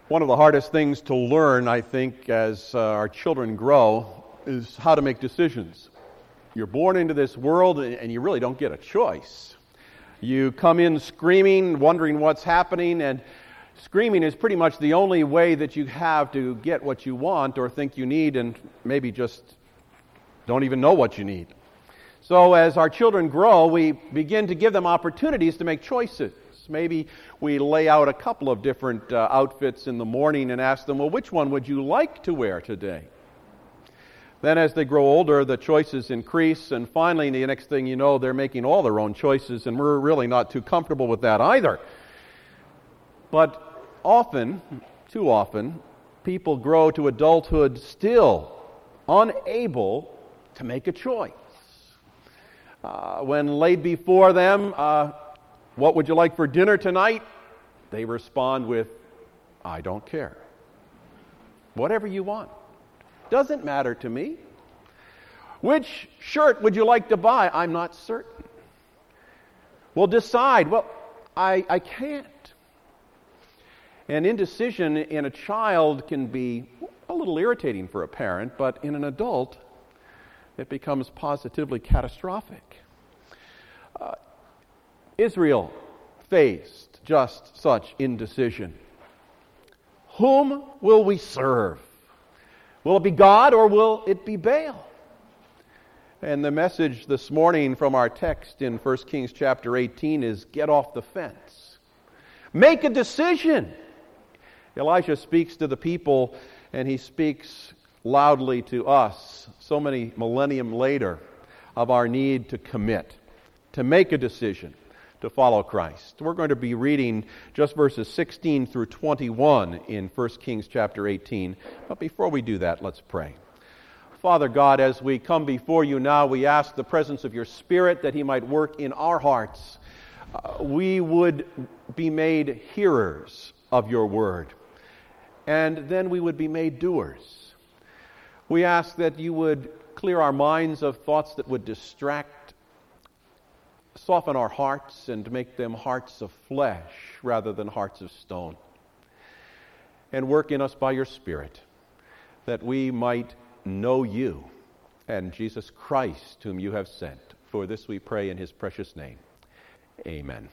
One of the hardest things to learn, I think, as our children grow, is how to make decisions. You're born into this world and you really don't get a choice. You come in screaming, wondering what's happening, and screaming is pretty much the only way that you have to get what you want or think you need, and maybe just don't even know what you need. So as our children grow, we begin to give them opportunities to make choices. Maybe we lay out a couple of different outfits in the morning and ask them, well, which one would you like to wear today? Then as they grow older, the choices increase, and finally, the next thing you know, they're making all their own choices, and we're really not too comfortable with that either. But often, too often, people grow to adulthood still unable to make a choice. When laid before them, what would you like for dinner tonight? They respond with, I don't care. Whatever you want. Doesn't matter to me. Which shirt would you like to buy? I'm not certain. Well, decide. Well, I can't. And indecision in a child can be a little irritating for a parent, but in an adult, it becomes positively catastrophic. Israel faced just such indecision. Whom will we serve? Will it be God or will it be Baal? And the message this morning from our text in 1 Kings chapter 18 is get off the fence. Make a decision. Elijah speaks to the people, and he speaks loudly to us so many millennium later of our need to commit, to make a decision to follow Christ. We're going to be reading just verses 16 through 21 in 1 Kings chapter 18. But before we do that, let's pray. Father God, as we come before you now, we ask the presence of your Spirit that He might work in our hearts. We would be made hearers of your word, and then we would be made doers. We ask that you would clear our minds of thoughts that would distract, soften our hearts and make them hearts of flesh rather than hearts of stone. And work in us by your Spirit that we might know you and Jesus Christ whom you have sent. For this we pray in his precious name. Amen.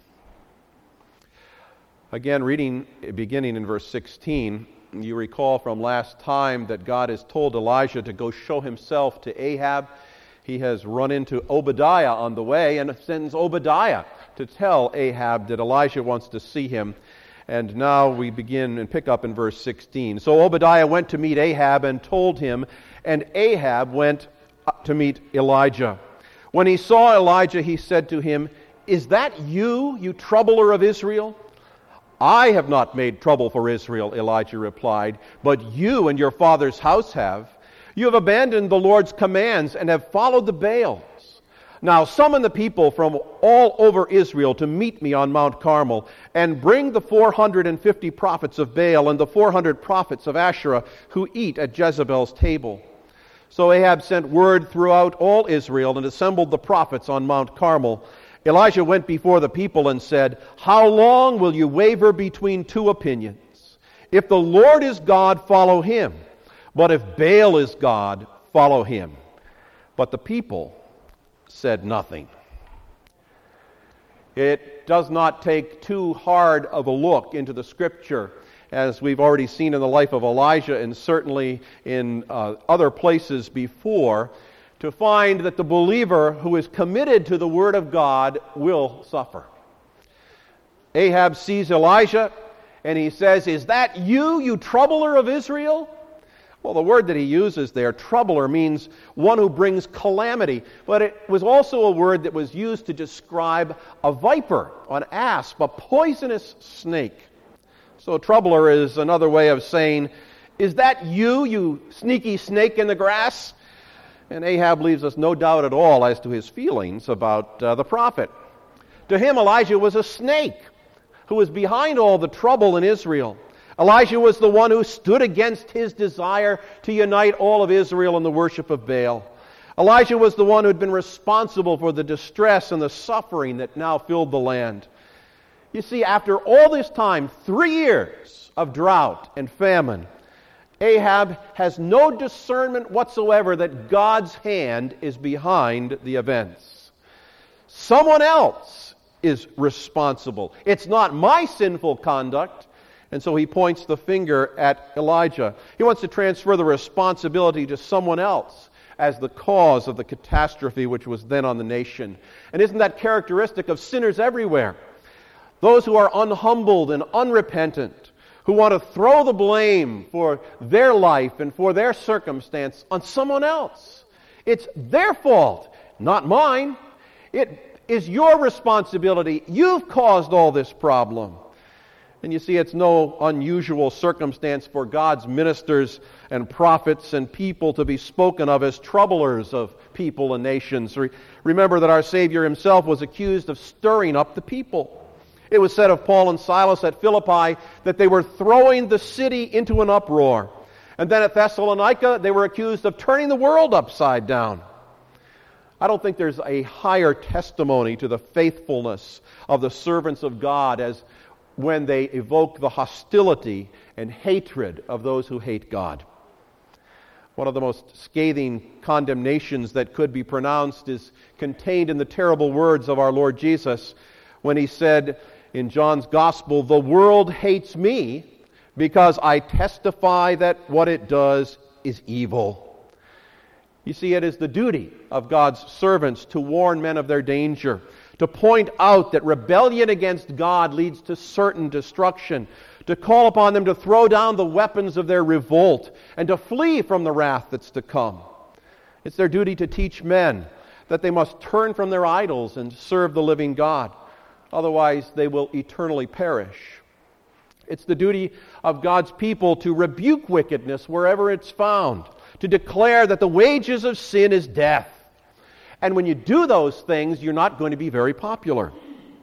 Again, beginning in verse 16, you recall from last time that God has told Elijah to go show himself to Ahab. He has run into Obadiah on the way and sends Obadiah to tell Ahab that Elijah wants to see him. And now we begin and pick up in verse 16. So Obadiah went to meet Ahab and told him, and Ahab went to meet Elijah. When he saw Elijah, he said to him, "Is that you, you troubler of Israel?" "I have not made trouble for Israel," Elijah replied, "but you and your father's house have. You have abandoned the Lord's commands and have followed the Baals. Now summon the people from all over Israel to meet me on Mount Carmel, and bring the 450 prophets of Baal and the 400 prophets of Asherah who eat at Jezebel's table." So Ahab sent word throughout all Israel and assembled the prophets on Mount Carmel. Elijah went before the people and said, "How long will you waver between two opinions? If the Lord is God, follow him. But if Baal is God, follow him." But the people said nothing. It does not take too hard of a look into the Scripture, as we've already seen in the life of Elijah and certainly in other places before, to find that the believer who is committed to the Word of God will suffer. Ahab sees Elijah and he says, "Is that you, you troubler of Israel?" Well, the word that he uses there, troubler, means one who brings calamity. But it was also a word that was used to describe a viper, an asp, a poisonous snake. So troubler is another way of saying, "Is that you, you sneaky snake in the grass?" And Ahab leaves us no doubt at all as to his feelings about the prophet. To him, Elijah was a snake who was behind all the trouble in Israel. Elijah was the one who stood against his desire to unite all of Israel in the worship of Baal. Elijah was the one who had been responsible for the distress and the suffering that now filled the land. You see, after all this time, 3 years, of drought and famine, Ahab has no discernment whatsoever that God's hand is behind the events. Someone else is responsible. It's not my sinful conduct. And so he points the finger at Elijah. He wants to transfer the responsibility to someone else as the cause of the catastrophe which was then on the nation. And isn't that characteristic of sinners everywhere? Those who are unhumbled and unrepentant, who want to throw the blame for their life and for their circumstance on someone else. It's their fault, not mine. It is your responsibility. You've caused all this problem. And you see, it's no unusual circumstance for God's ministers and prophets and people to be spoken of as troublers of people and nations. Remember that our Savior himself was accused of stirring up the people. It was said of Paul and Silas at Philippi that they were throwing the city into an uproar. And then at Thessalonica, they were accused of turning the world upside down. I don't think there's a higher testimony to the faithfulness of the servants of God as when they evoke the hostility and hatred of those who hate God. One of the most scathing condemnations that could be pronounced is contained in the terrible words of our Lord Jesus when he said in John's Gospel, "The world hates me because I testify that what it does is evil." You see, it is the duty of God's servants to warn men of their danger, to point out that rebellion against God leads to certain destruction, to call upon them to throw down the weapons of their revolt and to flee from the wrath that's to come. It's their duty to teach men that they must turn from their idols and serve the living God. Otherwise, they will eternally perish. It's the duty of God's people to rebuke wickedness wherever it's found, to declare that the wages of sin is death. And when you do those things, you're not going to be very popular.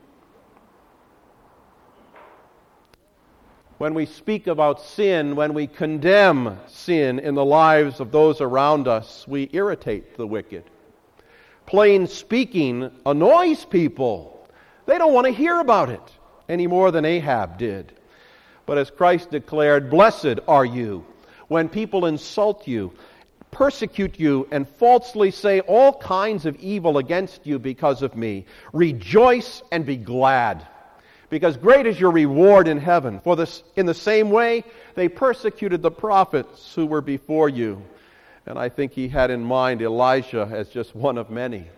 When we speak about sin, when we condemn sin in the lives of those around us, we irritate the wicked. Plain speaking annoys people. They don't want to hear about it any more than Ahab did. But as Christ declared, "Blessed are you when people insult you, persecute you, and falsely say all kinds of evil against you because of me. Rejoice and be glad, because great is your reward in heaven. For this, in the same way, they persecuted the prophets who were before you." And I think he had in mind Elijah as just one of many.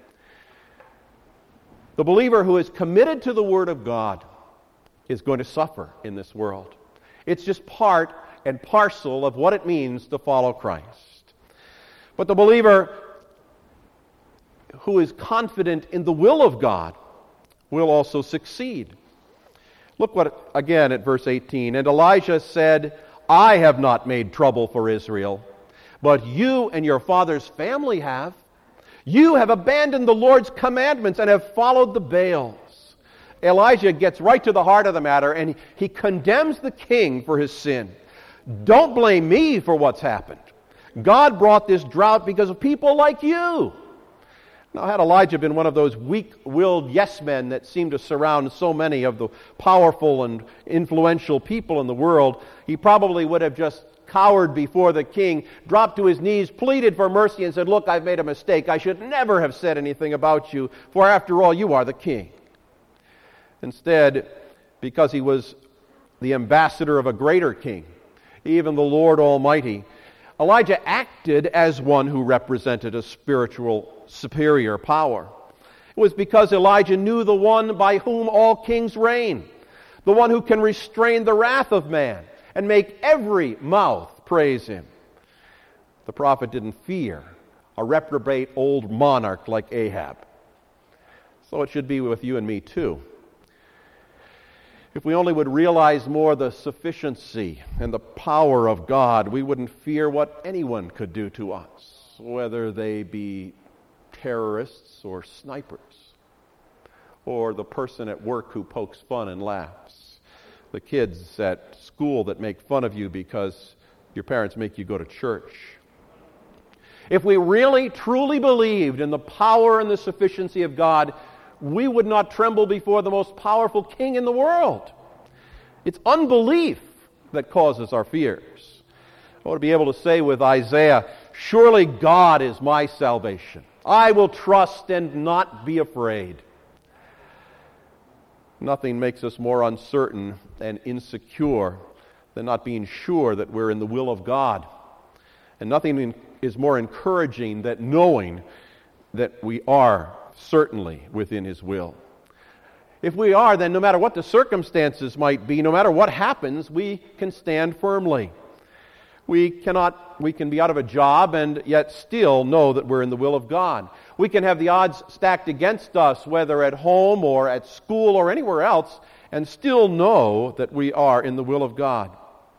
The believer who is committed to the Word of God is going to suffer in this world. It's just part and parcel of what it means to follow Christ. But the believer who is confident in the will of God will also succeed. Look what again at verse 18. "And Elijah said, I have not made trouble for Israel, but you and your father's family have. You have abandoned the Lord's commandments and have followed the Baals." Elijah gets right to the heart of the matter, and he condemns the king for his sin. Don't blame me for what's happened. God brought this drought because of people like you. Now, had Elijah been one of those weak-willed yes men that seem to surround so many of the powerful and influential people in the world, he probably would have just cowered before the king, dropped to his knees, pleaded for mercy, and said, "Look, I've made a mistake. I should never have said anything about you, for after all, you are the king." Instead, because he was the ambassador of a greater king, even the Lord Almighty, Elijah acted as one who represented a spiritual superior power. It was because Elijah knew the one by whom all kings reign, the one who can restrain the wrath of man and make every mouth praise him. The prophet didn't fear a reprobate old monarch like Ahab. So it should be with you and me too. If we only would realize more the sufficiency and the power of God, we wouldn't fear what anyone could do to us, whether they be terrorists or snipers, or the person at work who pokes fun and laughs, the kids at school that make fun of you because your parents make you go to church. If we really, truly believed in the power and the sufficiency of God, we would not tremble before the most powerful king in the world. It's unbelief that causes our fears. I want to be able to say with Isaiah, surely God is my salvation. I will trust and not be afraid. Nothing makes us more uncertain and insecure than not being sure that we're in the will of God. And nothing is more encouraging than knowing that we are certainly within His will. If we are, then no matter what the circumstances might be, no matter what happens, we can stand firmly. We can be out of a job and yet still know that we're in the will of God. We can have the odds stacked against us, whether at home or at school or anywhere else, and still know that we are in the will of God.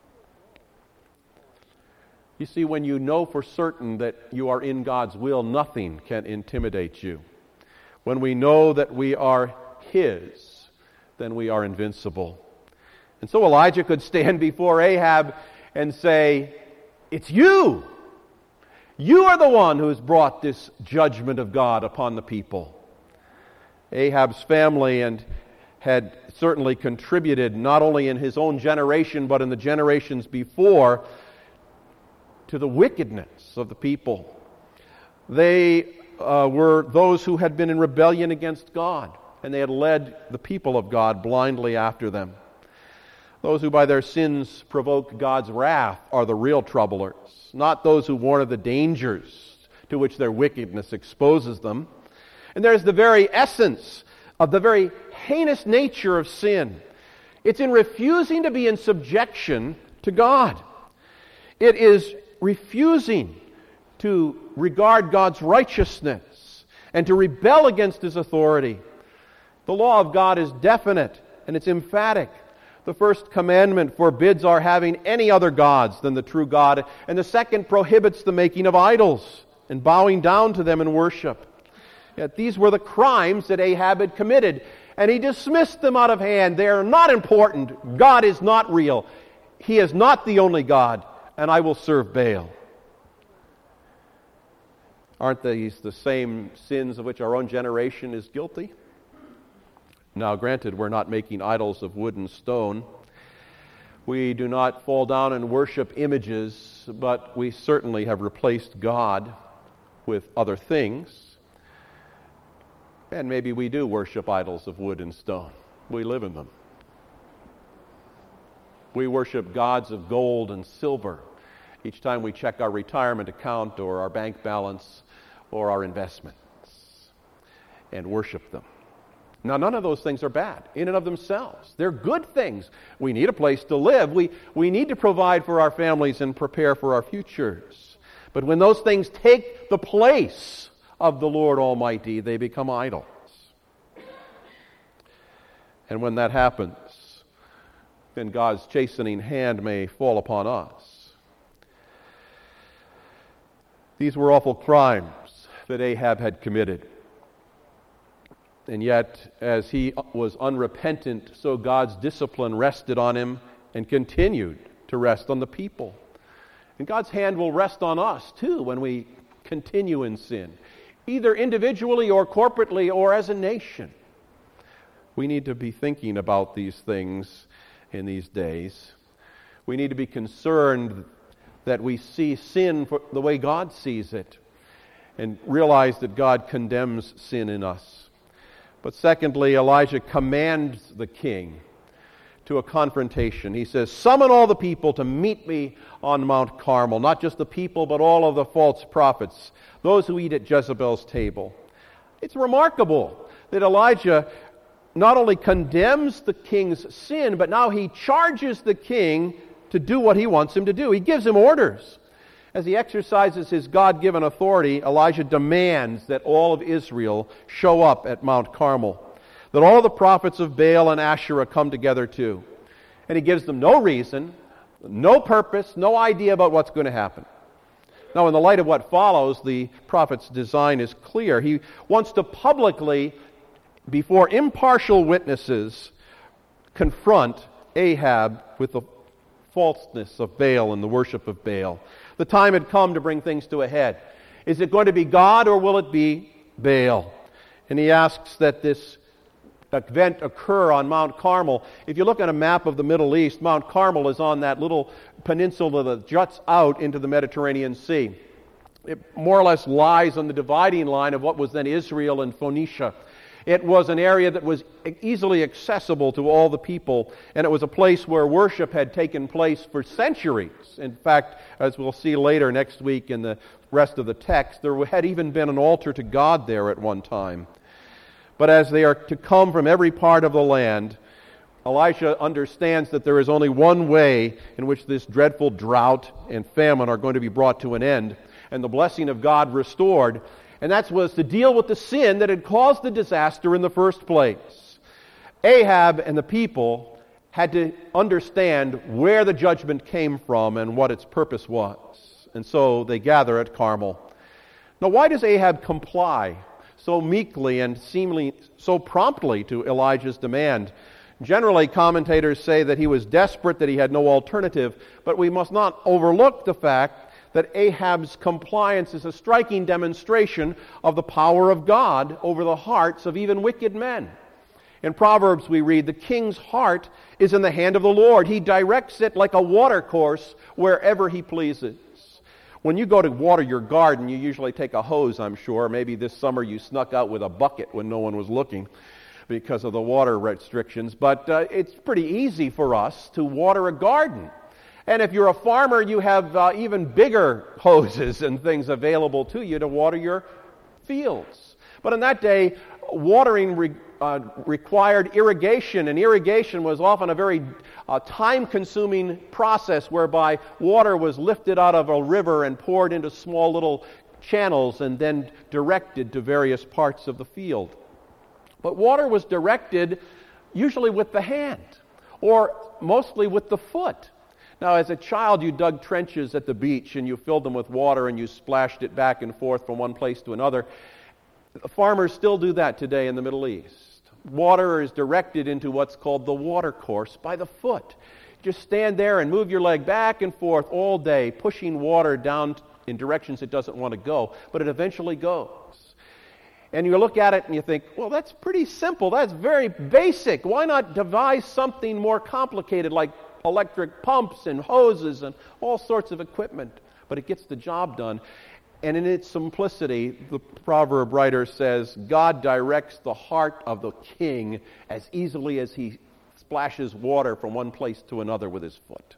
You see, when you know for certain that you are in God's will, nothing can intimidate you. When we know that we are His, then we are invincible. And so Elijah could stand before Ahab and say, it's you! You are the one who has brought this judgment of God upon the people. Ahab's family had certainly contributed, not only in his own generation, but in the generations before, to the wickedness of the people. They were those who had been in rebellion against God, and they had led the people of God blindly after them. Those who by their sins provoke God's wrath are the real troublers, not those who warn of the dangers to which their wickedness exposes them. And there's the very essence of the very heinous nature of sin. It's in refusing to be in subjection to God. It is refusing to regard God's righteousness and to rebel against His authority. The law of God is definite and it's emphatic. The first commandment forbids our having any other gods than the true God, and the second prohibits the making of idols and bowing down to them in worship. Yet these were the crimes that Ahab had committed, and he dismissed them out of hand. They are not important. God is not real. He is not the only God, and I will serve Baal. Aren't these the same sins of which our own generation is guilty? Now, granted, we're not making idols of wood and stone. We do not fall down and worship images, but we certainly have replaced God with other things. And maybe we do worship idols of wood and stone. We live in them. We worship gods of gold and silver each time we check our retirement account or our bank balance or our investments and worship them. Now, none of those things are bad in and of themselves. They're good things. We need a place to live. We need to provide for our families and prepare for our futures. But when those things take the place of the Lord Almighty, they become idols. And when that happens, then God's chastening hand may fall upon us. These were awful crimes that Ahab had committed. And yet, as he was unrepentant, so God's discipline rested on him and continued to rest on the people. And God's hand will rest on us, too, when we continue in sin, either individually or corporately or as a nation. We need to be thinking about these things in these days. We need to be concerned that we see sin for the way God sees it and realize that God condemns sin in us. But secondly, Elijah commands the king to a confrontation. He says, summon all the people to meet me on Mount Carmel. Not just the people, but all of the false prophets, those who eat at Jezebel's table. It's remarkable that Elijah not only condemns the king's sin, but now he charges the king to do what he wants him to do. He gives him orders. As he exercises his God-given authority, Elijah demands that all of Israel show up at Mount Carmel, that all the prophets of Baal and Asherah come together too. And he gives them no reason, no purpose, no idea about what's going to happen. Now, in the light of what follows, the prophet's design is clear. He wants to publicly, before impartial witnesses, confront Ahab with the falseness of Baal and the worship of Baal. The time had come to bring things to a head. Is it going to be God or will it be Baal? And he asks that this event occur on Mount Carmel. If you look at a map of the Middle East, Mount Carmel is on that little peninsula that juts out into the Mediterranean Sea. It more or less lies on the dividing line of what was then Israel and Phoenicia. It was an area that was easily accessible to all the people, and it was a place where worship had taken place for centuries. In fact, as we'll see later next week in the rest of the text, there had even been an altar to God there at one time. But as they are to come from every part of the land, Elijah understands that there is only one way in which this dreadful drought and famine are going to be brought to an end, and the blessing of God restored. And that was to deal with the sin that had caused the disaster in the first place. Ahab and the people had to understand where the judgment came from and what its purpose was. And so they gather at Carmel. Now, why does Ahab comply so meekly and seemingly so promptly to Elijah's demand? Generally, commentators say that he was desperate, that he had no alternative, but we must not overlook the fact that Ahab's compliance is a striking demonstration of the power of God over the hearts of even wicked men. In Proverbs we read, "The king's heart is in the hand of the Lord. He directs it like a watercourse wherever he pleases." When you go to water your garden, you usually take a hose, I'm sure. Maybe this summer you snuck out with a bucket when no one was looking because of the water restrictions. But it's pretty easy for us to water a garden. And if you're a farmer, you have even bigger hoses and things available to you to water your fields. But in that day, watering required irrigation, and irrigation was often a very time-consuming process whereby water was lifted out of a river and poured into small little channels and then directed to various parts of the field. But water was directed usually with the hand, or mostly with the foot. Now, as a child, you dug trenches at the beach and you filled them with water and you splashed it back and forth from one place to another. Farmers still do that today in the Middle East. Water is directed into what's called the watercourse by the foot. Just stand there and move your leg back and forth all day, pushing water down in directions it doesn't want to go, but it eventually goes. And you look at it and you think, well, that's pretty simple. That's very basic. Why not devise something more complicated like electric pumps and hoses and all sorts of equipment? But it gets the job done. And in its simplicity, the proverb writer says, God directs the heart of the king as easily as he splashes water from one place to another with his foot.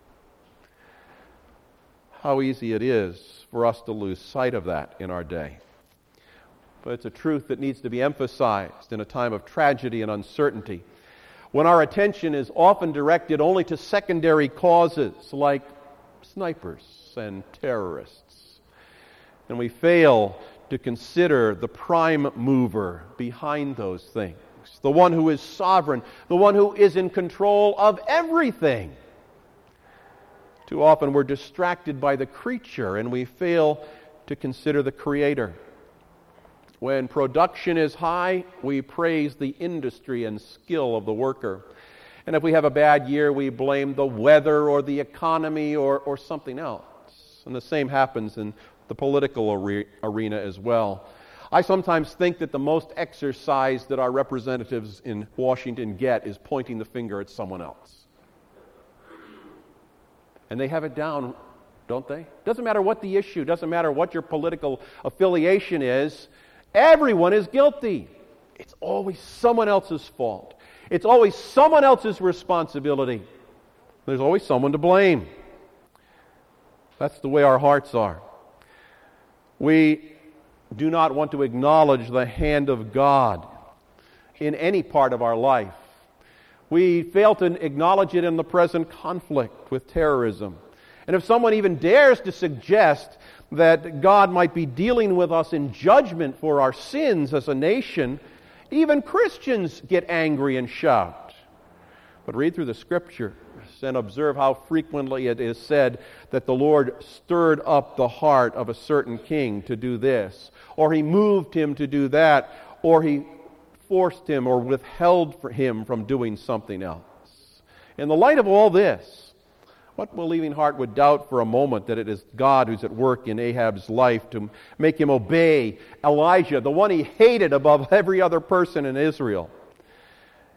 How easy it is for us to lose sight of that in our day. But it's a truth that needs to be emphasized in a time of tragedy and uncertainty, when our attention is often directed only to secondary causes like snipers and terrorists. And we fail to consider the prime mover behind those things, the one who is sovereign, the one who is in control of everything. Too often we're distracted by the creature and we fail to consider the Creator. When production is high, we praise the industry and skill of the worker. And if we have a bad year, we blame the weather or the economy or something else. And the same happens in the political arena as well. I sometimes think that the most exercise that our representatives in Washington get is pointing the finger at someone else. And they have it down, don't they? Doesn't matter what the issue, doesn't matter what your political affiliation is. Everyone is guilty. It's always someone else's fault. It's always someone else's responsibility. There's always someone to blame. That's the way our hearts are. We do not want to acknowledge the hand of God in any part of our life. We fail to acknowledge it in the present conflict with terrorism. And if someone even dares to suggest that God might be dealing with us in judgment for our sins as a nation, even Christians get angry and shout. But read through the Scriptures and observe how frequently it is said that the Lord stirred up the heart of a certain king to do this, or He moved him to do that, or He forced him or withheld him from doing something else. In the light of all this, what believing heart would doubt for a moment that it is God who's at work in Ahab's life to make him obey Elijah, the one he hated above every other person in Israel?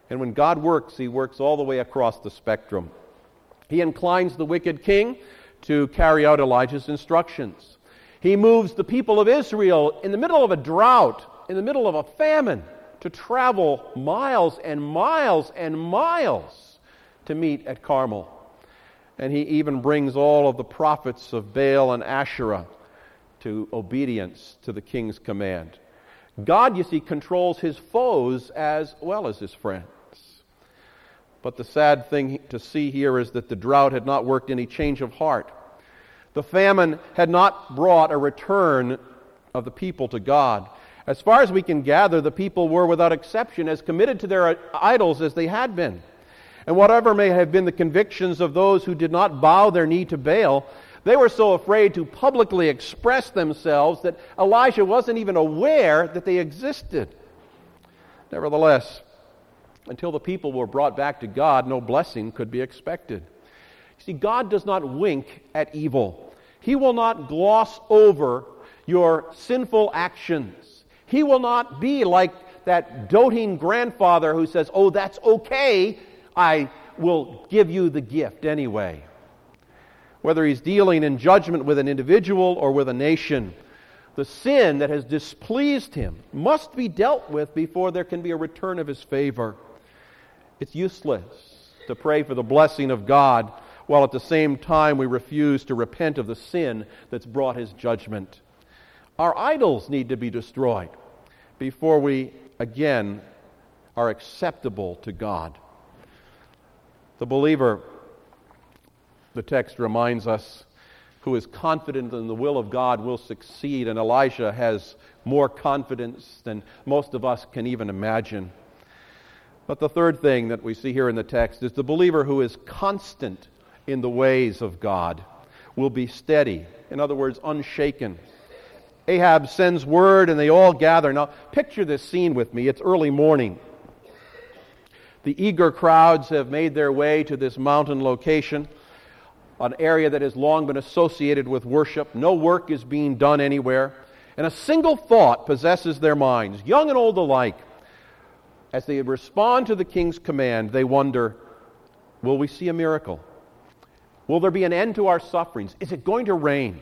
And when God works, He works all the way across the spectrum. He inclines the wicked king to carry out Elijah's instructions. He moves the people of Israel in the middle of a drought, in the middle of a famine, to travel miles and miles and miles to meet at Carmel. And He even brings all of the prophets of Baal and Asherah to obedience to the king's command. God, you see, controls His foes as well as His friends. But the sad thing to see here is that the drought had not worked any change of heart. The famine had not brought a return of the people to God. As far as we can gather, the people were without exception as committed to their idols as they had been. And whatever may have been the convictions of those who did not bow their knee to Baal, they were so afraid to publicly express themselves that Elijah wasn't even aware that they existed. Nevertheless, until the people were brought back to God, no blessing could be expected. You see, God does not wink at evil. He will not gloss over your sinful actions. He will not be like that doting grandfather who says, "Oh, that's okay, I will give you the gift anyway." Whether He's dealing in judgment with an individual or with a nation, the sin that has displeased Him must be dealt with before there can be a return of His favor. It's useless to pray for the blessing of God while at the same time we refuse to repent of the sin that's brought His judgment. Our idols need to be destroyed before we again are acceptable to God. The believer, the text reminds us, who is confident in the will of God will succeed, and Elijah has more confidence than most of us can even imagine. But the third thing that we see here in the text is the believer who is constant in the ways of God will be steady. In other words, unshaken. Ahab sends word and they all gather. Now, picture this scene with me. It's early morning. The eager crowds have made their way to this mountain location, an area that has long been associated with worship. No work is being done anywhere. And a single thought possesses their minds, young and old alike. As they respond to the king's command, they wonder, will we see a miracle? Will there be an end to our sufferings? Is it going to rain?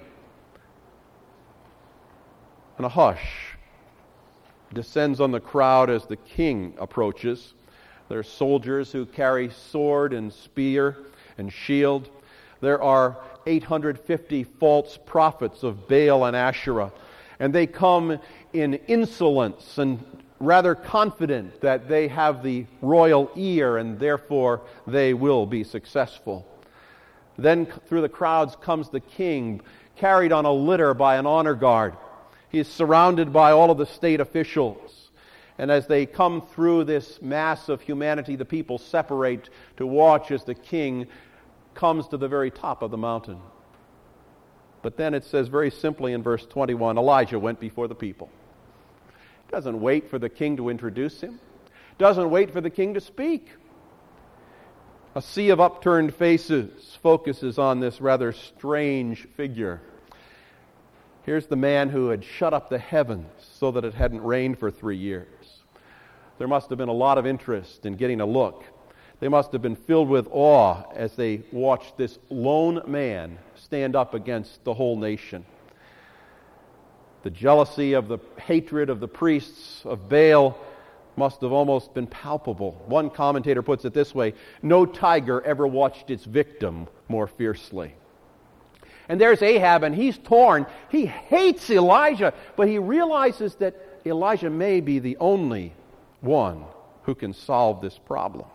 And a hush descends on the crowd as the king approaches. There are soldiers who carry sword and spear and shield. There are 850 false prophets of Baal and Asherah, and they come in insolence and rather confident that they have the royal ear and therefore they will be successful. Then through the crowds comes the king, carried on a litter by an honor guard. He is surrounded by all of the state officials. And as they come through this mass of humanity, the people separate to watch as the king comes to the very top of the mountain. But then it says very simply in verse 21, Elijah went before the people. Doesn't wait for the king to introduce him. Doesn't wait for the king to speak. A sea of upturned faces focuses on this rather strange figure. Here's the man who had shut up the heavens so that it hadn't rained for 3 years. There must have been a lot of interest in getting a look. They must have been filled with awe as they watched this lone man stand up against the whole nation. The jealousy of the hatred of the priests of Baal must have almost been palpable. One commentator puts it this way, no tiger ever watched its victim more fiercely. And there's Ahab, and he's torn. He hates Elijah, but he realizes that Elijah may be the only one who can solve this problem.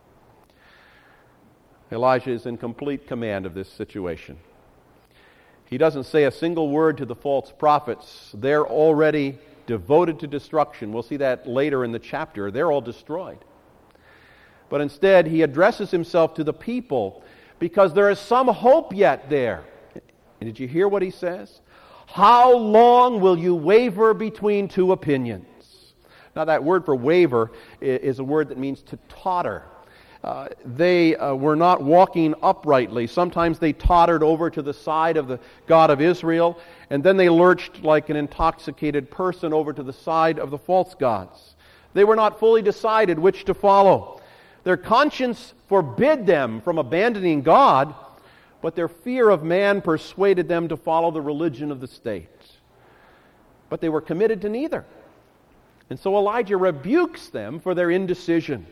Elijah is in complete command of this situation. He doesn't say a single word to the false prophets. They're already devoted to destruction. We'll see that later in the chapter. They're all destroyed. But instead, he addresses himself to the people because there is some hope yet there. And did you hear what he says? How long will you waver between two opinions? Now, that word for waver is a word that means to totter. They were not walking uprightly. Sometimes they tottered over to the side of the God of Israel, and then they lurched like an intoxicated person over to the side of the false gods. They were not fully decided which to follow. Their conscience forbid them from abandoning God, but their fear of man persuaded them to follow the religion of the state. But they were committed to neither. And so Elijah rebukes them for their indecision.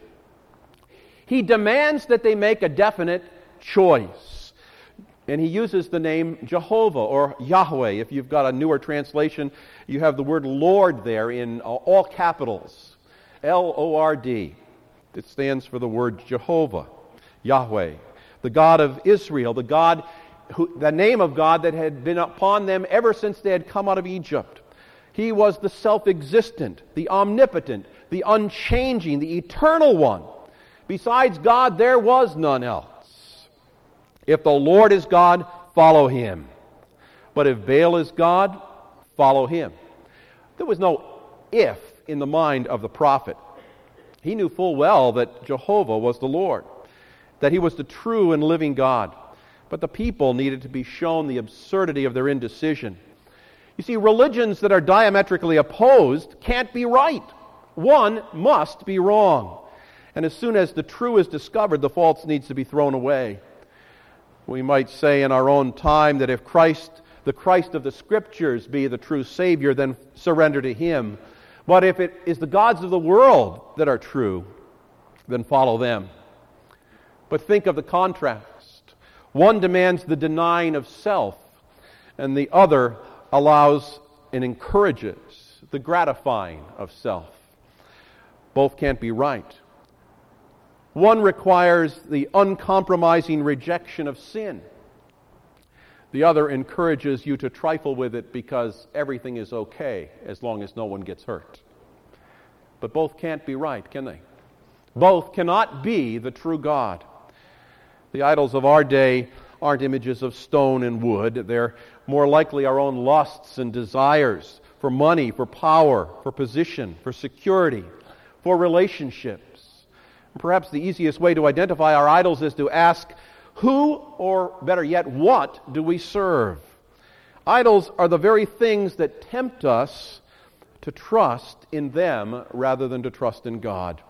He demands that they make a definite choice. And he uses the name Jehovah or Yahweh. If you've got a newer translation, you have the word Lord there in all capitals. L-O-R-D. It stands for the word Jehovah, Yahweh. The God of Israel, the name of God that had been upon them ever since they had come out of Egypt. He was the self-existent, the omnipotent, the unchanging, the eternal one. Besides God, there was none else. If the Lord is God, follow Him. But if Baal is God, follow him. There was no if in the mind of the prophet. He knew full well that Jehovah was the Lord, that He was the true and living God. But the people needed to be shown the absurdity of their indecision. You see, religions that are diametrically opposed can't be right. One must be wrong. And as soon as the true is discovered, the false needs to be thrown away. We might say in our own time that if the Christ of the Scriptures be the true Savior, then surrender to Him. But if it is the gods of the world that are true, then follow them. But think of the contrast. One demands the denying of self, and the other allows and encourages the gratifying of self. Both can't be right. One requires the uncompromising rejection of sin. The other encourages you to trifle with it because everything is okay as long as no one gets hurt. But both can't be right, can they? Both cannot be the true God. The idols of our day aren't images of stone and wood. They're more likely our own lusts and desires for money, for power, for position, for security, for relationships. And perhaps the easiest way to identify our idols is to ask, who, or better yet, what do we serve? Idols are the very things that tempt us to trust in them rather than to trust in God.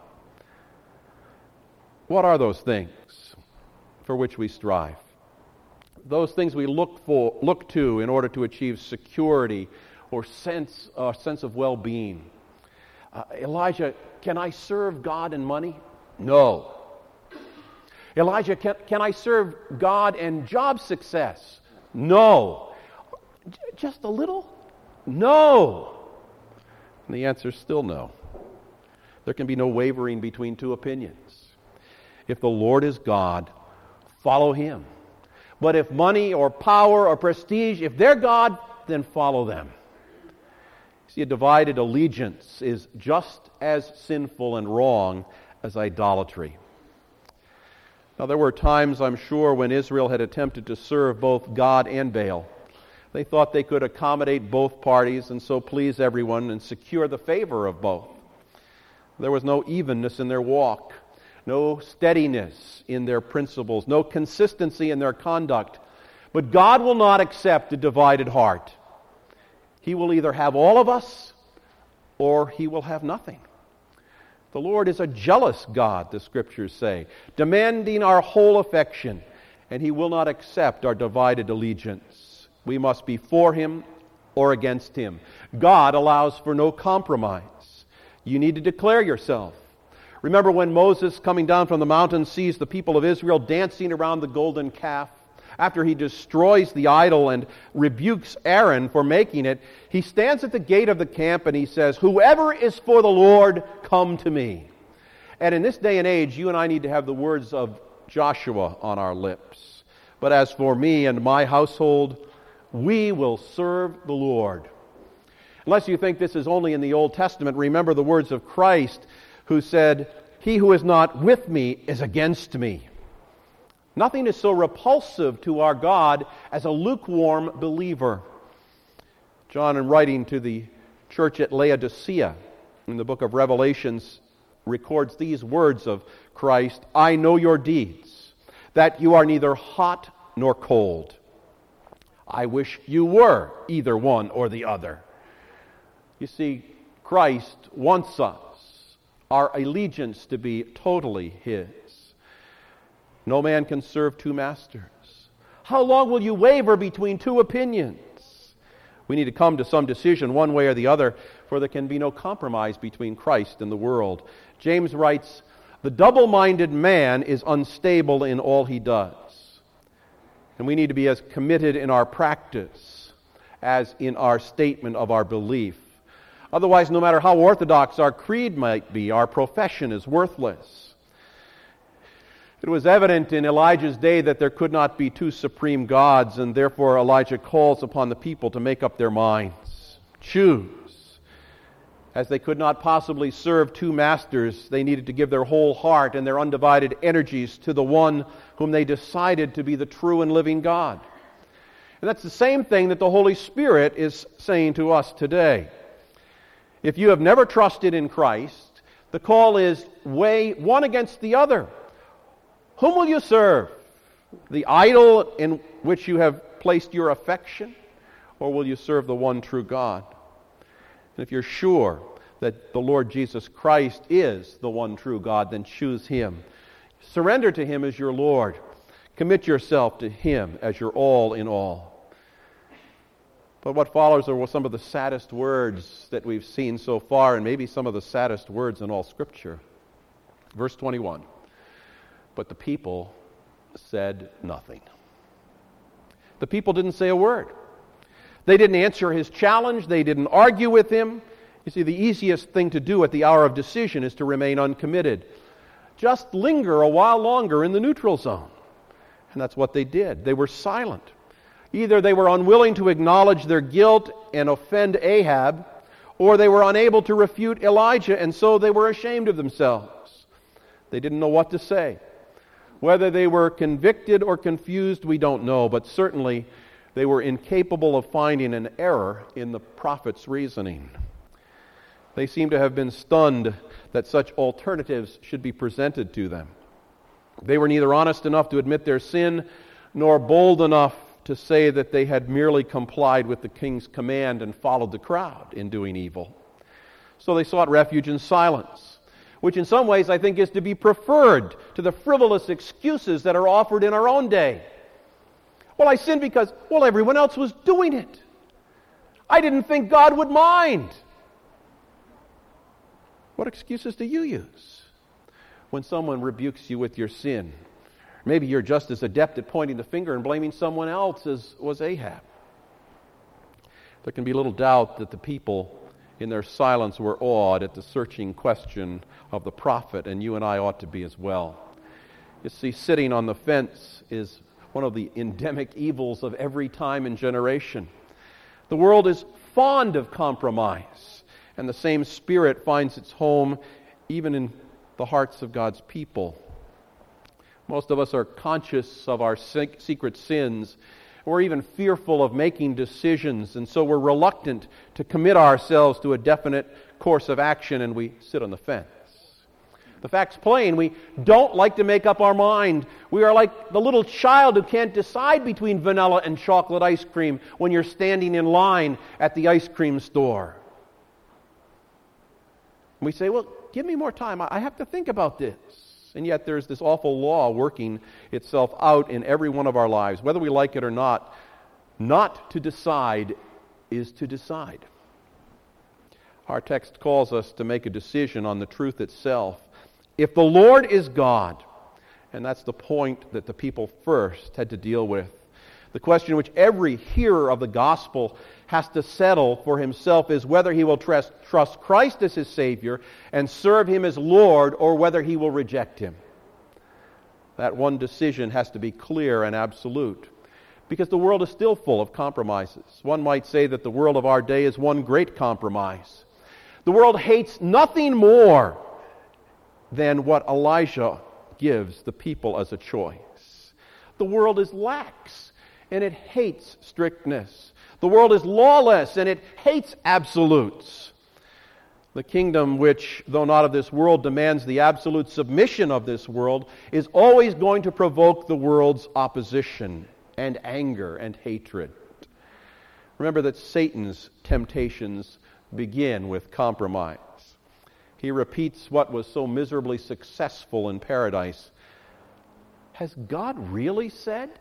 What are those things for which we strive? Those things we look to in order to achieve security or sense of well-being. Elijah, can I serve God and money? No. Elijah, can I serve God and job success? No. Just a little? No. And the answer is still no. There can be no wavering between two opinions. If the Lord is God, follow Him. But if money or power or prestige, if they're God, then follow them. See, a divided allegiance is just as sinful and wrong as idolatry. Now, there were times, I'm sure, when Israel had attempted to serve both God and Baal. They thought they could accommodate both parties and so please everyone and secure the favor of both. There was no evenness in their walk, no steadiness in their principles, no consistency in their conduct. But God will not accept a divided heart. He will either have all of us or He will have nothing. The Lord is a jealous God, the Scriptures say, demanding our whole affection, and He will not accept our divided allegiance. We must be for Him or against Him. God allows for no compromise. You need to declare yourself. Remember when Moses, coming down from the mountain, sees the people of Israel dancing around the golden calf? After he destroys the idol and rebukes Aaron for making it, he stands at the gate of the camp and he says, "Whoever is for the Lord, come to me." And in this day and age, you and I need to have the words of Joshua on our lips. But as for me and my household, we will serve the Lord. Unless you think this is only in the Old Testament, remember the words of Christ, who said, "He who is not with me is against me." Nothing is so repulsive to our God as a lukewarm believer. John, in writing to the church at Laodicea, in the book of Revelations, records these words of Christ, "I know your deeds, that you are neither hot nor cold. I wish you were either one or the other." You see, Christ wants us our allegiance to be totally His. No man can serve two masters. How long will you waver between two opinions? We need to come to some decision one way or the other, for there can be no compromise between Christ and the world. James writes, "The double-minded man is unstable in all he does." And we need to be as committed in our practice as in our statement of our belief. Otherwise, no matter how orthodox our creed might be, our profession is worthless. It was evident in Elijah's day that there could not be two supreme gods, and therefore Elijah calls upon the people to make up their minds. Choose. As they could not possibly serve two masters, they needed to give their whole heart and their undivided energies to the one whom they decided to be the true and living God. And that's the same thing that the Holy Spirit is saying to us today. If you have never trusted in Christ, the call is weigh one against the other. Whom will you serve? The idol in which you have placed your affection? Or will you serve the one true God? And if you're sure that the Lord Jesus Christ is the one true God, then choose Him. Surrender to Him as your Lord. Commit yourself to Him as your all in all. But what follows are some of the saddest words that we've seen so far, and maybe some of the saddest words in all Scripture. Verse 21. But the people said nothing. The people didn't say a word. They didn't answer his challenge. They didn't argue with him. You see, the easiest thing to do at the hour of decision is to remain uncommitted. Just linger a while longer in the neutral zone. And that's what they did. They were silent. Either they were unwilling to acknowledge their guilt and offend Ahab, or they were unable to refute Elijah, and so they were ashamed of themselves. They didn't know what to say. Whether they were convicted or confused, we don't know, but certainly they were incapable of finding an error in the prophet's reasoning. They seem to have been stunned that such alternatives should be presented to them. They were neither honest enough to admit their sin, nor bold enough to say that they had merely complied with the king's command and followed the crowd in doing evil. So they sought refuge in silence, which in some ways I think is to be preferred to the frivolous excuses that are offered in our own day. Well, I sinned because, everyone else was doing it. I didn't think God would mind. What excuses do you use when someone rebukes you with your sin? Maybe you're just as adept at pointing the finger and blaming someone else as was Ahab. There can be little doubt that the people in their silence were awed at the searching question of the prophet, and you and I ought to be as well. You see, sitting on the fence is one of the endemic evils of every time and generation. The world is fond of compromise, and the same spirit finds its home even in the hearts of God's people. Most of us are conscious of our secret sins. We're even fearful of making decisions, and so we're reluctant to commit ourselves to a definite course of action, and we sit on the fence. The fact's plain. We don't like to make up our mind. We are like the little child who can't decide between vanilla and chocolate ice cream when you're standing in line at the ice cream store. We say, give me more time. I have to think about this. And yet there's this awful law working itself out in every one of our lives. Whether we like it or not to decide is to decide. Our text calls us to make a decision on the truth itself. If the Lord is God, and that's the point that the people first had to deal with, the question which every hearer of the gospel has to settle for himself is whether he will trust Christ as his Savior and serve Him as Lord, or whether he will reject Him. That one decision has to be clear and absolute, because the world is still full of compromises. One might say that the world of our day is one great compromise. The world hates nothing more than what Elijah gives the people as a choice. The world is lax, and it hates strictness. The world is lawless, and it hates absolutes. The kingdom which, though not of this world, demands the absolute submission of this world, is always going to provoke the world's opposition and anger and hatred. Remember that Satan's temptations begin with compromise. He repeats what was so miserably successful in paradise. Has God really said?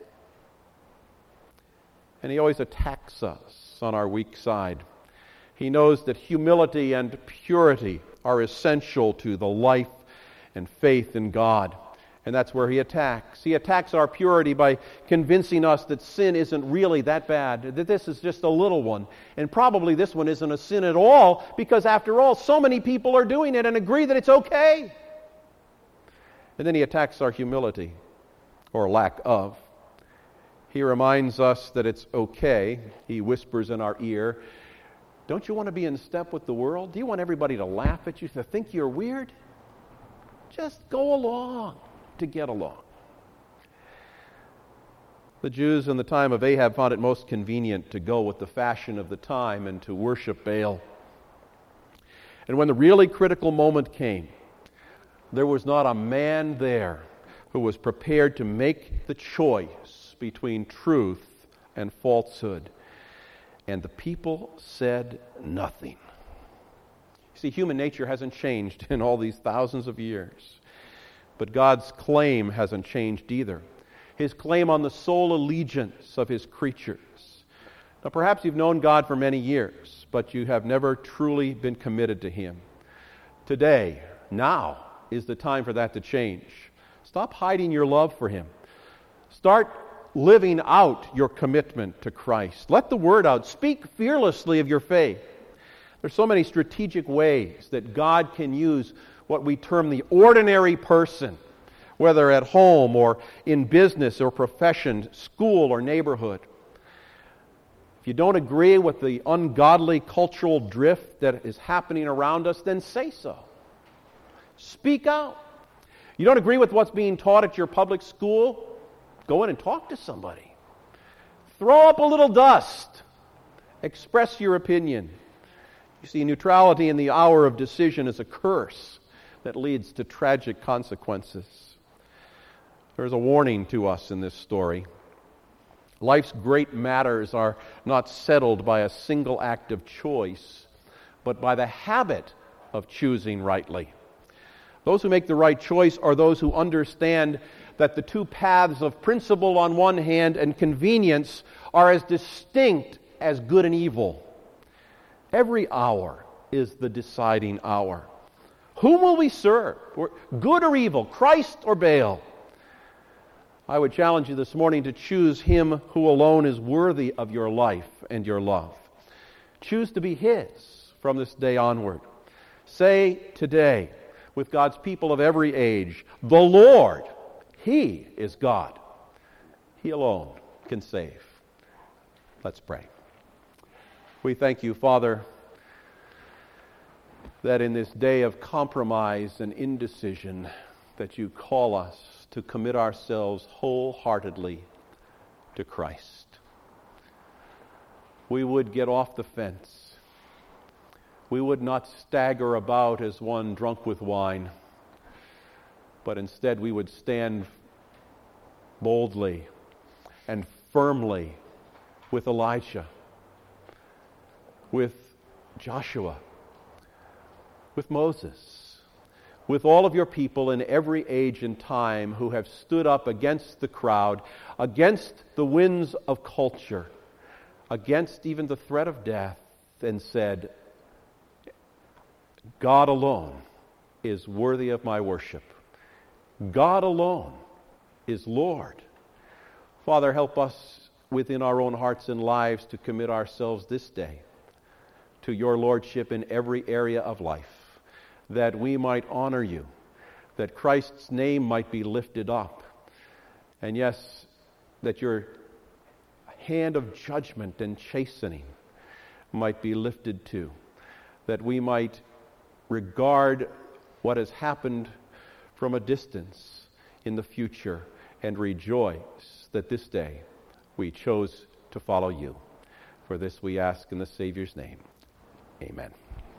And he always attacks us on our weak side. He knows that humility and purity are essential to the life and faith in God. And that's where he attacks. He attacks our purity by convincing us that sin isn't really that bad, that this is just a little one. And probably this one isn't a sin at all, because after all, so many people are doing it and agree that it's okay. And then he attacks our humility, or lack of. He reminds us that it's okay. He whispers in our ear, don't you want to be in step with the world? Do you want everybody to laugh at you, to think you're weird? Just go along to get along. The Jews in the time of Ahab found it most convenient to go with the fashion of the time and to worship Baal. And when the really critical moment came, there was not a man there who was prepared to make the choice between truth and falsehood. And the people said nothing. See, human nature hasn't changed in all these thousands of years. But God's claim hasn't changed either. His claim on the sole allegiance of His creatures. Now, perhaps you've known God for many years, but you have never truly been committed to Him. Today, now, is the time for that to change. Stop hiding your love for Him. Start living out your commitment to Christ. Let the word out. Speak fearlessly of your faith. There's so many strategic ways that God can use what we term the ordinary person, whether at home or in business or profession, school or neighborhood. If you don't agree with the ungodly cultural drift that is happening around us, then say so. Speak out. You don't agree with what's being taught at your public school? Go in and talk to somebody. Throw up a little dust. Express your opinion. You see, neutrality in the hour of decision is a curse that leads to tragic consequences. There's a warning to us in this story. Life's great matters are not settled by a single act of choice, but by the habit of choosing rightly. Those who make the right choice are those who understand that the two paths of principle on one hand and convenience are as distinct as good and evil. Every hour is the deciding hour. Whom will we serve? Good or evil? Christ or Baal? I would challenge you this morning to choose Him who alone is worthy of your life and your love. Choose to be His from this day onward. Say today, with God's people of every age, the Lord, He is God. He alone can save. Let's pray. We thank you, Father, that in this day of compromise and indecision, that you call us to commit ourselves wholeheartedly to Christ. We would get off the fence. We would not stagger about as one drunk with wine, but instead we would stand boldly and firmly with Elijah, with Joshua, with Moses, with all of your people in every age and time who have stood up against the crowd, against the winds of culture, against even the threat of death, and said, God alone is worthy of my worship. God alone is Lord. Father, help us within our own hearts and lives to commit ourselves this day to your Lordship in every area of life, that we might honor you, that Christ's name might be lifted up, and yes, that your hand of judgment and chastening might be lifted too, that we might regard what has happened from a distance in the future and rejoice that this day we chose to follow you. For this we ask in the Savior's name. Amen.